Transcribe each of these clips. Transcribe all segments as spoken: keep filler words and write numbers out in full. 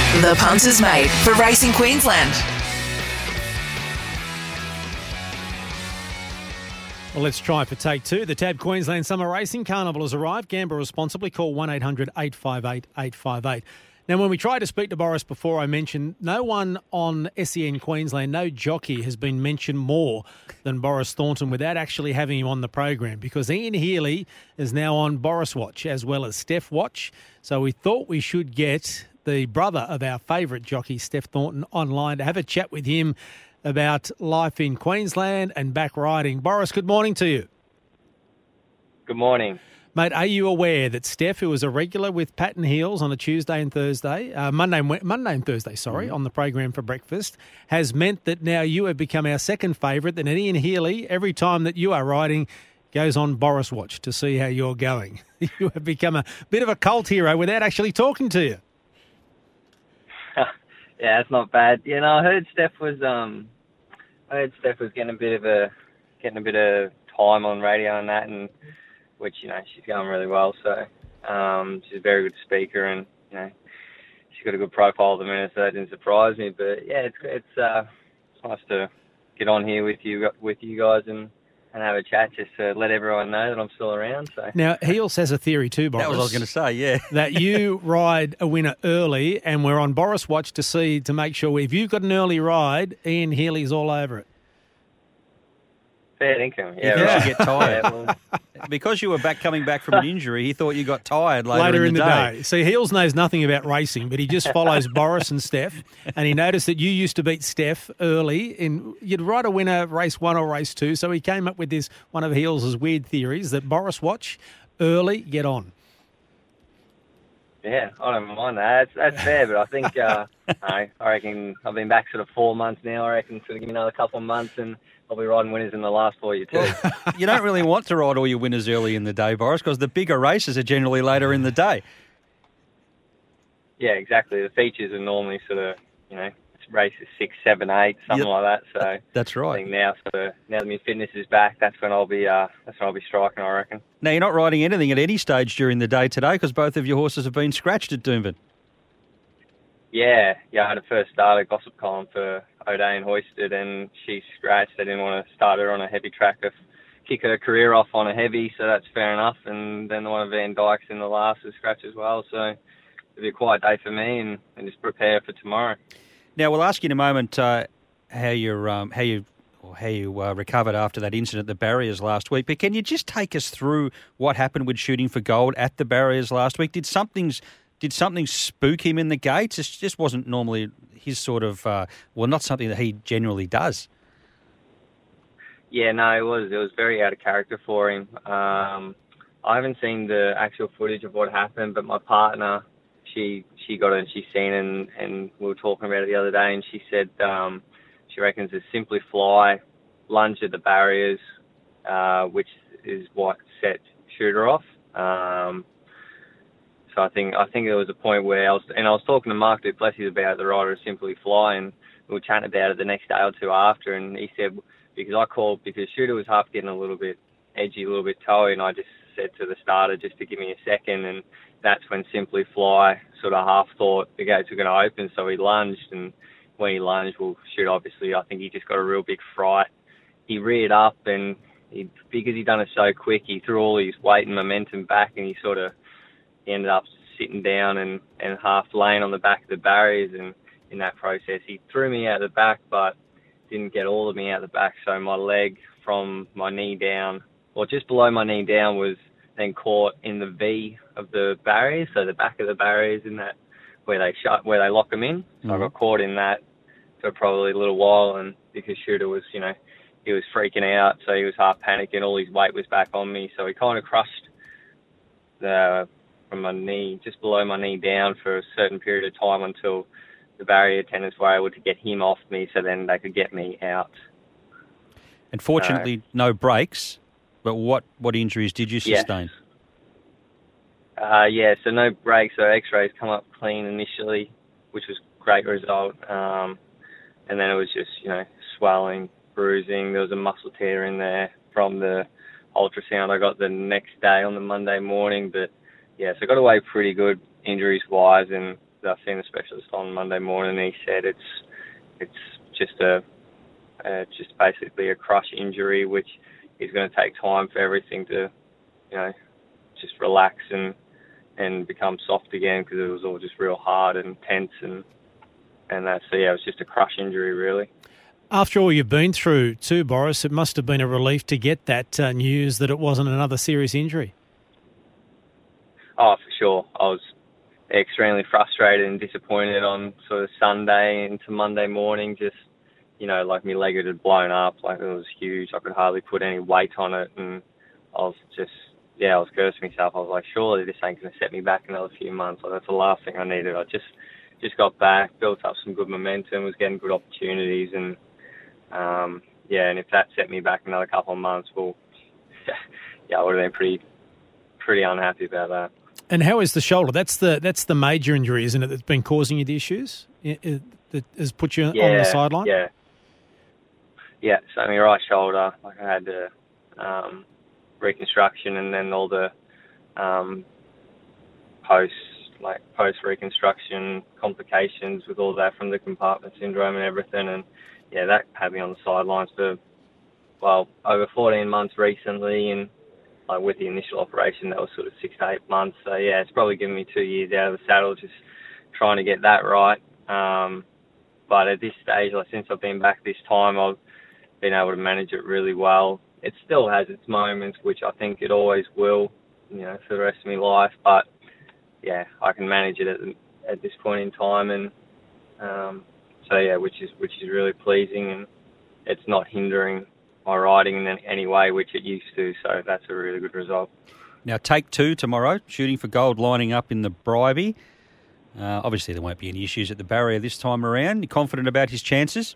The Punter's Mate for Racing Queensland. Well, let's try for take two. The Tab Queensland Summer Racing Carnival has arrived. Gamble responsibly. Call one eight hundred eight five eight eight five eight. Now, when we tried to speak to Boris before, I mentioned no one on S E N Queensland, no jockey has been mentioned more than Boris Thornton without actually having him on the program, because Ian Healy is now on Boris Watch as well as Steph Watch. So we thought we should get the brother of our favourite jockey, Steph Thornton, online to have a chat with him about life in Queensland and back riding. Boris, good morning to you. Good morning. Mate, are you aware that Steph, who was a regular with Pat and Heels on a Tuesday and Thursday, uh, Monday, and, Monday and Thursday, sorry, mm. on the program for breakfast, has meant that now you have become our second favourite, that Ian Healy, every time that you are riding, goes on Boris Watch to see how you're going. You have become a bit of a cult hero without actually talking to you. Yeah, that's not bad. You know, I heard Steph was um, I heard Steph was getting a bit of a getting a bit of time on radio and that, and which, you know, she's going really well. So um, she's a very good speaker, and, you know, she's got a good profile at the minute, so that didn't surprise me. But yeah, it's it's uh, it's nice to get on here with you with you guys and, and have a chat, just to let everyone know that I'm still around. So now, Heels has a theory too, Boris. That was what I was going to say, yeah. That you ride a winner early, and we're on Boris Watch to see, to make sure if you've got an early ride, Ian Healy's all over it. Fair income, yeah. You Right. get tired. Yeah, well, because you were back coming back from an injury, he thought you got tired later, Later in, the, day. day. See, Heels knows nothing about racing, but he just follows Boris and Steph, and he noticed that you used to beat Steph early. In you'd ride a winner race one or race two, so he came up with this, one of Heels' weird theories, that Boris Watch, early, get on. Yeah, I don't mind that. That's, that's fair, but I think, uh, I, I reckon I've been back sort of four months now. I reckon sort of give me another couple of months and I'll be riding winners in the last four years too. You don't really want to ride all your winners early in the day, Boris, because the bigger races are generally later in the day. Yeah, exactly. The features are normally sort of, you know, races six, seven, eight, something Yep. like that. So That's I right. think now, sort of, now that my fitness is back, that's when I'll be, uh, that's when I'll be striking, I reckon. Now, you're not riding anything at any stage during the day today because both of your horses have been scratched at Doomben. Yeah, yeah. I had a first start at Gossip Column for O'Day Hoisted, and she scratched. They didn't want to start her on a heavy track to kick her career off on a heavy, so that's fair enough. And then the one of Van Dyke's in the last was scratched as well, so it'll be a quiet day for me, and, and just prepare for tomorrow. Now, we'll ask you in a moment uh, how you're, um, how you, or how you uh, recovered after that incident at the barriers last week. But can you just take us through what happened with Shooting for Gold at the barriers last week? Did something's Did something spook him in the gates? It just wasn't normally his sort of, uh, well, not something that he generally does. Yeah, no, it was it was very out of character for him. Um, I haven't seen the actual footage of what happened, but my partner, she she got it and she's seen it, and, and we were talking about it the other day, and she said um, she reckons it's Simply Fly lunged at the barriers, uh, which is what set Shooter off. Um, So I think I think there was a point where I was, and I was talking to Mark Duplessis about the rider of Simply Fly, and we were chatting about it the next day or two after, and he said, because I called, because Shooter was half getting a little bit edgy, a little bit toey, and I just said to the starter just to give me a second, and that's when Simply Fly sort of half thought the gates were going to open, so he lunged, and when he lunged, well, Shooter obviously, I think he just got a real big fright. He reared up, and he, because he'd done it so quick, he threw all his weight and momentum back, and he sort of He ended up sitting down and, and half laying on the back of the barriers, and in that process he threw me out the back but didn't get all of me out the back, so my leg from my knee down, or just below my knee down, was then caught in the V of the barriers, so the back of the barriers in that where they shut, where they lock them in. So mm-hmm. I got caught in that for probably a little while, and because Shooter was, you know, he was freaking out, so he was half panicking, all his weight was back on me, so he kind of crushed the from my knee, just below my knee down for a certain period of time until the barrier attendants were able to get him off me, so then they could get me out. And fortunately, uh, no breaks, but what, what injuries did you sustain? Yes. Uh, yeah, so no breaks, so x-rays come up clean initially, which was a great result. Um, and then it was just, you know, swelling, bruising. There was a muscle tear in there from the ultrasound I got the next day on the Monday morning, but yeah, so I got away pretty good injuries-wise, and I seen the specialist on Monday morning. And he said it's it's just a uh, just basically a crush injury, which is going to take time for everything to, you know, just relax and and become soft again, because it was all just real hard and tense and and that. So yeah, it was just a crush injury really. After all you've been through too, Boris, it must have been a relief to get that uh, news that it wasn't another serious injury. Oh, for sure. I was extremely frustrated and disappointed on sort of Sunday into Monday morning. Just, you know, like my leg had blown up, like it was huge. I could hardly put any weight on it, and I was just, yeah, I was cursing myself. I was like, surely this ain't going to set me back another few months. Like, that's the last thing I needed. I just, just got back, built up some good momentum, was getting good opportunities, and um, yeah, and if that set me back another couple of months, well, yeah, I would have been pretty, pretty unhappy about that. And how is the shoulder? That's the that's the major injury, isn't it, that's been causing you the issues? It, it, that has put you yeah, on the sideline? Yeah, yeah. So my right shoulder, like I had the um, reconstruction, and then all the um, post, like post reconstruction complications with all that from the compartment syndrome and everything, and yeah, that had me on the sidelines for well over fourteen months recently, and like with the initial operation, that was sort of six to eight months. So yeah, it's probably given me two years out of the saddle, just trying to get that right. Um, but at this stage, like since I've been back this time, I've been able to manage it really well. It still has its moments, which I think it always will, you know, for the rest of my life. But yeah, I can manage it at, at this point in time, and um, so yeah, which is which is really pleasing, and it's not hindering my riding in any way, which it used to. So that's a really good result. Now, take two tomorrow, shooting for gold, lining up in the Bribie. Uh, obviously, there won't be any issues at the barrier this time around. You confident about his chances?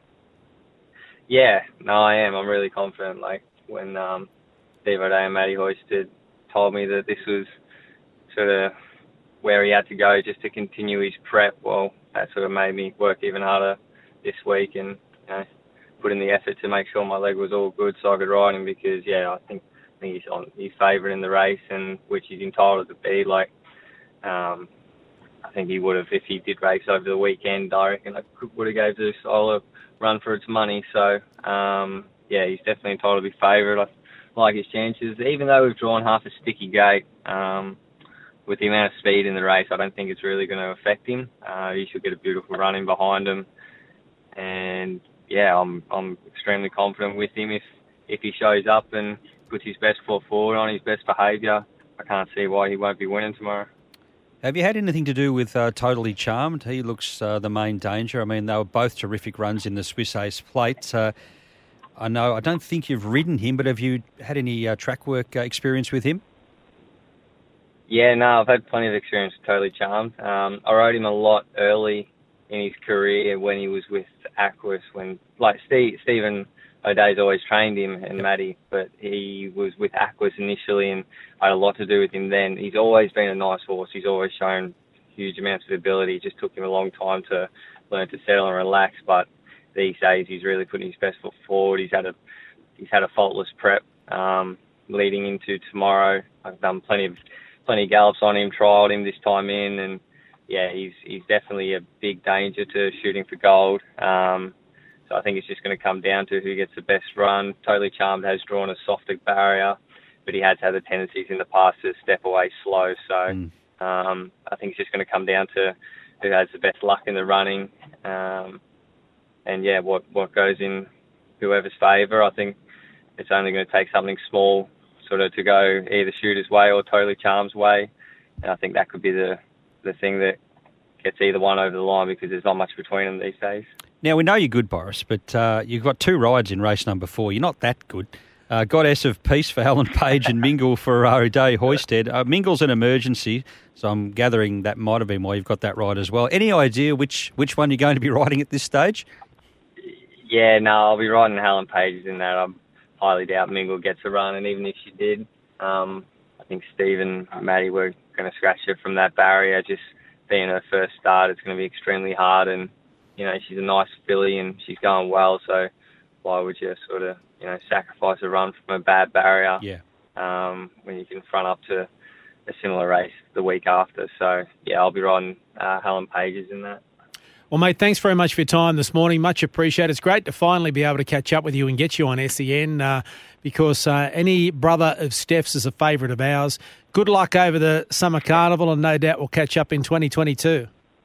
Yeah, no, I am. I'm really confident. Like when um, Steve O'Day and Matty Hoisted told me that this was sort of where he had to go just to continue his prep, well, that sort of made me work even harder this week, and you know, put in the effort to make sure my leg was all good so I could ride him, because yeah, I think I think he's on he's favourite in the race, and which he's entitled to be. Like, um, I think he would have, if he did race over the weekend, I reckon I would have gave the style a run for its money. So um, yeah, he's definitely entitled to be favourite. I like his chances, even though we've drawn half a sticky gate. Um, with the amount of speed in the race, I don't think it's really going to affect him. Uh, he should get a beautiful run in behind him, and yeah, I'm I'm extremely confident with him. If if he shows up and puts his best foot forward on his best behaviour, I can't see why he won't be winning tomorrow. Have you had anything to do with uh, Totally Charmed? He looks uh, the main danger. I mean, they were both terrific runs in the Swiss Ace Plate. Uh, I know, I don't think you've ridden him, but have you had any uh, track work uh, experience with him? Yeah, no, I've had plenty of experience with Totally Charmed. Um, I rode him a lot early in his career when he was with Aquis, when like Steve, Stephen O'Day's always trained him, and Matty, but he was with Aquis initially, and I had a lot to do with him then. He's always been a nice horse. He's always shown huge amounts of ability. It just took him a long time to learn to settle and relax, but these days he's really putting his best foot forward. He's had a he's had a faultless prep um, leading into tomorrow. I've done plenty of plenty of gallops on him, trialled him this time in, and yeah, he's he's definitely a big danger to shooting for gold. Um, so I think it's just going to come down to who gets the best run. Totally Charmed has drawn a softer barrier, but he has had the tendencies in the past to step away slow. So mm. um, I think it's just going to come down to who has the best luck in the running. Um, and yeah, what, what goes in whoever's favour. I think it's only going to take something small sort of to go either Shooter's way or Totally Charmed's way. And I think that could be the the thing that gets either one over the line, because there's not much between them these days. Now, we know you're good, Boris, but uh, you've got two rides in race number four. You're not that good. Uh, Goddess of Peace for Alan Page and Mingle for uh, O'Day Hoisted. Uh, Mingle's an emergency, so I'm gathering that might have been why you've got that ride as well. Any idea which, which one you're going to be riding at this stage? Yeah, no, I'll be riding Helen Page's in that. I highly doubt Mingle gets a run, and even if she did, um, I think Steve and Matty were going to scratch her from that barrier. Just being her first start, it's going to be extremely hard, and you know, she's a nice filly and she's going well, so why would you sort of, you know, sacrifice a run from a bad barrier? Yeah. Um, when you can front up to a similar race the week after. So, yeah, I'll be riding uh, Helen Pages in that. Well, mate, thanks very much for your time this morning. Much appreciated. It's great to finally be able to catch up with you and get you on S E N uh, because uh, any brother of Steph's is a favourite of ours. Good luck over the Summer Carnival, and no doubt we'll catch up in twenty twenty-two.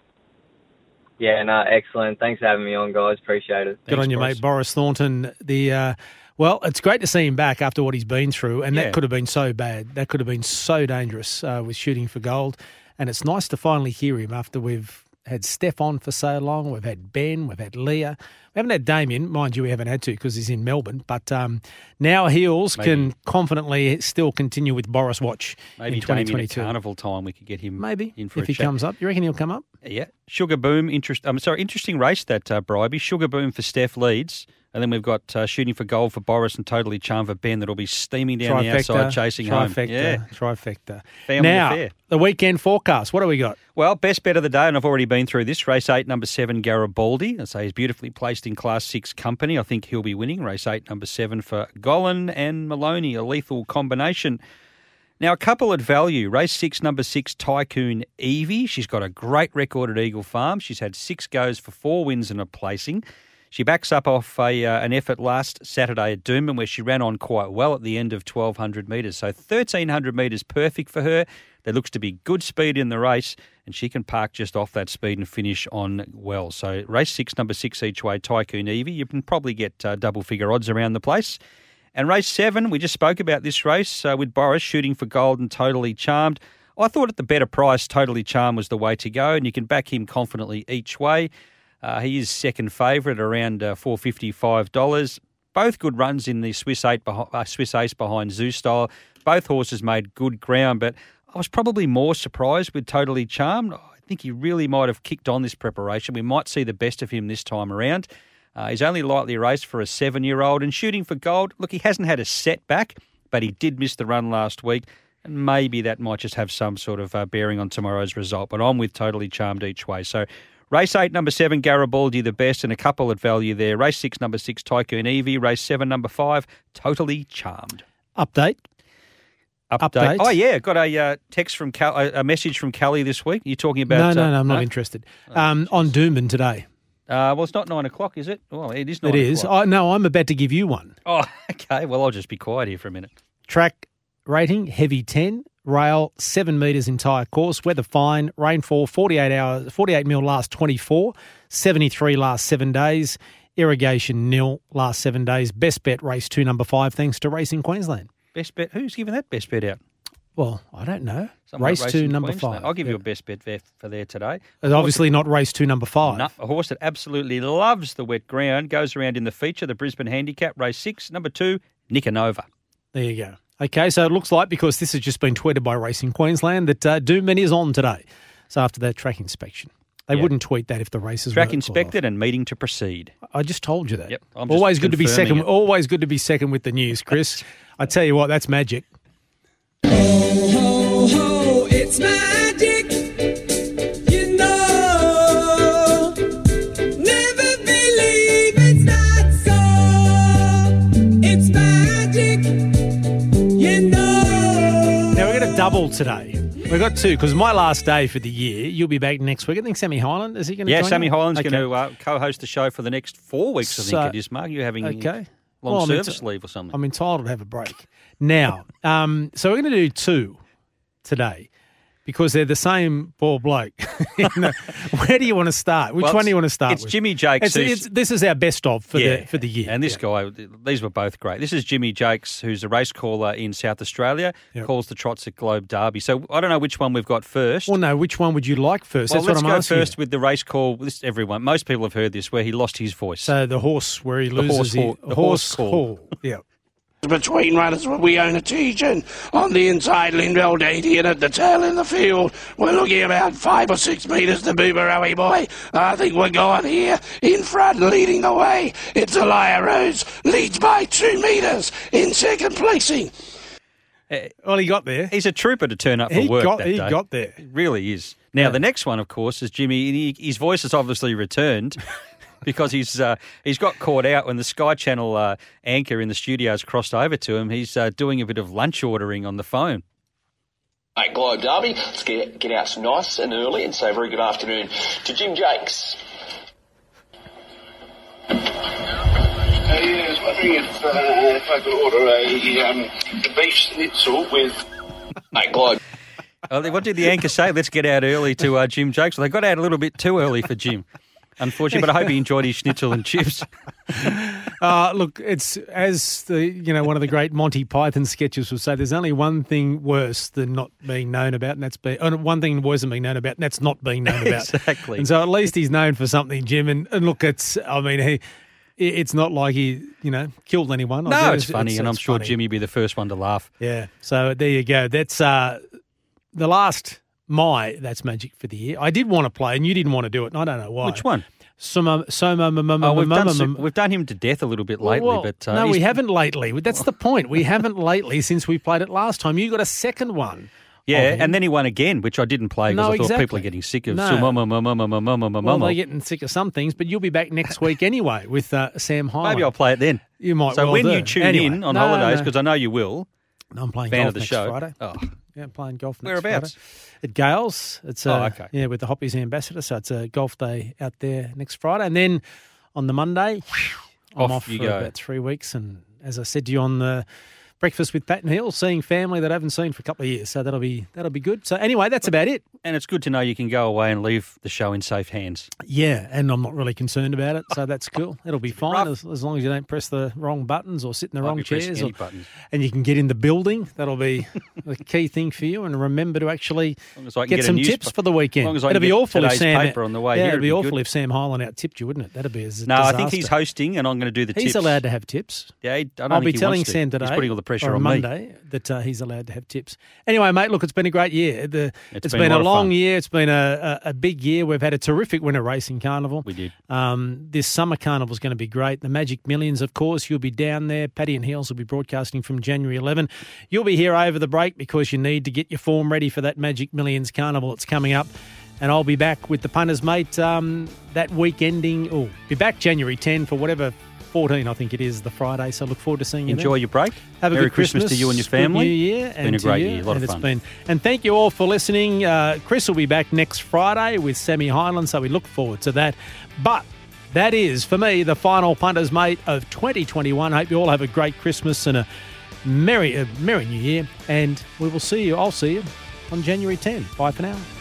Yeah, no, excellent. Thanks for having me on, guys. Appreciate it. Good Thanks, on you, Boris. mate. Boris Thornton, the... Uh, Well, it's great to see him back after what he's been through, and Yeah. that could have been so bad. That could have been so dangerous uh, with shooting for gold. And it's nice to finally hear him after we've had Steph on for so long. We've had Ben, we've had Leah. We haven't had Damien. Mind you, we haven't had to because he's in Melbourne. But um, now Heels Maybe. can confidently still continue with Boris Watch Maybe in twenty Damien at twenty-two. Carnival time we could get him Maybe, in for if a he chat. comes up. You reckon he'll come up? Yeah. Sugar Boom, interest. I'm sorry, interesting race that uh, Bribey. Sugar Boom for Steph leads. And then we've got uh, Shooting for Gold for Boris and Totally Charmed for Ben that'll be steaming down the outside chasing home. trifecta, Yeah. Trifecta. Family now, affair. the weekend forecast. What do we got? Well, best bet of the day, and I've already been through this. Race eight, number seven, Garibaldi. I say he's beautifully placed in Class six company. I think he'll be winning. Race eight, number seven for Golan and Maloney, a lethal combination. Now, a couple at value. Race six, number six, Tycoon Evie. She's got a great record at Eagle Farm. She's had six goes for four wins and a placing. She backs up off a, uh, an effort last Saturday at Doomben where she ran on quite well at the end of twelve hundred metres. So thirteen hundred metres perfect for her. There looks to be good speed in the race and she can park just off that speed and finish on well. So race six, number six each way, Tycoon Evie. You can probably get uh, double figure odds around the place. And race seven, we just spoke about this race uh, with Boris Shooting for Gold and Totally Charmed. I thought at the better price, Totally Charmed was the way to go and you can back him confidently each way. Uh, he is second favourite around uh, four hundred fifty-five dollars. Both good runs in the Swiss eight, behi- uh, Swiss Ace behind Zoo Style. Both horses made good ground, but I was probably more surprised with Totally Charmed. I think he really might have kicked on this preparation. We might see the best of him this time around. Uh, he's only lightly raced for a seven-year-old and Shooting for Gold. Look, he hasn't had a setback, but he did miss the run last week. And maybe that might just have some sort of uh, bearing on tomorrow's result. But I'm with Totally Charmed each way. So race eight, number seven, Garibaldi, the best, and a couple at value there. Race six, number six, Tycoon Evie. Race seven, number five, Totally Charmed. Update. Update. Update. Oh, yeah, got a uh, text from Cal- a, a message from Callie this week. You're talking about... No, no, uh, no, I'm not interested. Um, on Doomben today. Uh, well, it's not nine o'clock, is it? Well, it is nine It is. o'clock. Oh, no, I'm about to give you one. Oh, okay. Well, I'll just be quiet here for a minute. Track rating, heavy ten, rail seven metres entire course, weather fine, rainfall forty-eight hours, forty-eight mil last twenty-four, seventy-three last seven days, irrigation nil last seven days. Best bet race two, number five, thanks to Racing Queensland. Best bet? Who's giving that best bet out? Well, I don't know. Someone Race at two, Racing number Queensland. five. I'll give you Yeah. a best bet there for there today. It's obviously not race two, number five. No, a horse that absolutely loves the wet ground goes around in the feature, the Brisbane Handicap, race six, number two, Nicanova. There you go. Okay, so it looks like, because this has just been tweeted by Racing Queensland, that uh, Doomben is on today. So after that track inspection. They Yeah. wouldn't tweet that if the races Track weren't inspected and meeting to proceed. called off. I just told you that. Yep, I'm just always good to be confirming second. it. Always good to be second with the news, Chris. I tell you what, that's magic. Ho, ho, it's magic, you know. Never believe it's not so. It's magic, you know. Now we're going to double today. We've got two, because my last day for the year. You'll be back next week. I think Sammy Hyland, is he going to Yeah, join Sammy you? Hyland's Okay. going to uh, co-host the show for the next four weeks, I think So- it is, Mark. You're having Okay. long Well, I'm service enti- leave or something. I'm entitled to have a break. Now, um, so we're going to do two today because they're the same poor bloke. Where do you want to start? Which Well, one do you want to start it's with? Jimmy Jakes It's, who's- it's, this is our best of for, yeah, the, for the year. And this Yeah. guy, these were both great. This is Jimmy Jakes, who's a race caller in South Australia, Yep. calls the trots at Globe Derby. So I don't know which one we've got first. Well, no, which one would you like first? Well, That's let's what I'm go asking first you. with the race call. This everyone, most people have heard this, where he lost his voice. So the horse where he The loses horse his hall- the horse horse call. hall. Yeah. Between runners where we own a teaching. On the inside, Lindell eighty, and at the tail in the field, we're looking about five or six metres to Booberowie boy. I think we're going here. In front, leading the way, it's Elia Rose. Leads by two metres in second placing. Well, he got there. He's a trooper to turn up for He work got- that he day. got there. He really is. Now, Yeah. the next one, of course, is Jimmy. and he, his voice has obviously returned because he's uh, he's got caught out when the Sky Channel uh, anchor in the studios crossed over to him. He's uh, doing a bit of lunch ordering on the phone. Mate, Globe Derby. Let's get get out nice and early and say a very good afternoon to Jim Jakes. Uh, yeah, I was wondering if, uh, if I could order a, um, a beef schnitzel with... Mate, Globe. Oh, what did the anchor say? Let's get out early to uh, Jim Jakes. Well, they got out a little bit too early for Jim, unfortunately, but I hope he enjoyed his schnitzel and chips. Uh, look, it's as the you know one of the great Monty Python sketches would say. There's only one thing worse than not being known about, and that's be, uh, one thing worse than being known about, and that's not being known about. Exactly. And so at least he's known for something, Jim. And, and look, it's I mean he. It's not like he, you know, killed anyone. No, I it's, it's funny, it's, and I'm it's sure funny. Jimmy would be the first one to laugh. Yeah. So there you go. That's uh, the last my That's Magic for the year. I did want to play, and you didn't want to do it, and I don't know why. Which one? Soma, Soma, Oh, we've done, some- we've done him to death a little bit lately, Well, but uh, no, he's- we haven't lately. That's the point. We haven't lately since we played it last time. You got a second one. Yeah, of him. and then he won again, which I didn't play because No, I thought exactly. people are getting sick of No. Sumama. Well, they're getting sick of some things, but you'll be back next week anyway with uh, Sam Hyland. Maybe I'll play it then. You might. So well when do. you tune Anyway, in on no, holidays, no. because I know you will, No, I'm playing fan golf of the next show. Friday. Oh. Yeah, I'm playing golf next Whereabouts? Friday. At Gales. It's uh, Oh, okay. Yeah, with the Hoppies Ambassador. So it's a golf day out there next Friday. And then on the Monday, I'm Off off, you for go. about three weeks. And as I said to you on the Breakfast with Pat and Hill, seeing family that I haven't seen for a couple of years. So that'll be that'll be good. So anyway, that's about it. And it's good to know you can go away and leave the show in safe hands. Yeah, and I'm not really concerned about it, so that's cool. It'll be fine rough. as, as long as you don't press the wrong buttons or sit in the Might wrong be pressing chairs. any Or, buttons. and you can get in the building. That'll be the key thing for you. And remember to actually long as I can get, get a some news- tips for the weekend. as long as I it'd can be get awful if today's Sam paper on the way yeah, here, it'd be it'd be awful good. if Sam Hyland out tipped you, wouldn't it? That'd be a No, disaster. I think he's hosting, and I'm going to do the He's tips. allowed to have tips. Yeah, he- I don't I'll think be he telling wants to. Sam today, He's putting all the pressure or on me. Monday, that uh, he's allowed to have tips. Anyway, mate, look, it's been a great year. The, It's it's been been, a a, lot of long fun. year. It's been a, a, a big year. We've had a terrific winter racing carnival. We did. Um, this summer carnival is going to be great. The Magic Millions, of course, you'll be down there. Paddy and Heels will be broadcasting from January eleventh. You'll be here over the break because you need to get your form ready for that Magic Millions carnival that's coming up. And I'll be back with the punters, mate, um, that week ending. Oh, be back January tenth for whatever fourteen, I think it is, the Friday. So look forward to seeing you Enjoy then. your break. Have a Merry good Christmas, to you and your good family. New Year, It's and been a to great you, year. A lot and of it's fun. Been, and thank you all for listening. Uh, Chris will be back next Friday with Sammy Hyland, so we look forward to that. But that is, for me, the final punters, mate, of twenty twenty-one. Hope you all have a great Christmas and a merry, a merry New Year, and we will see you. I'll see you on January tenth. Bye for now.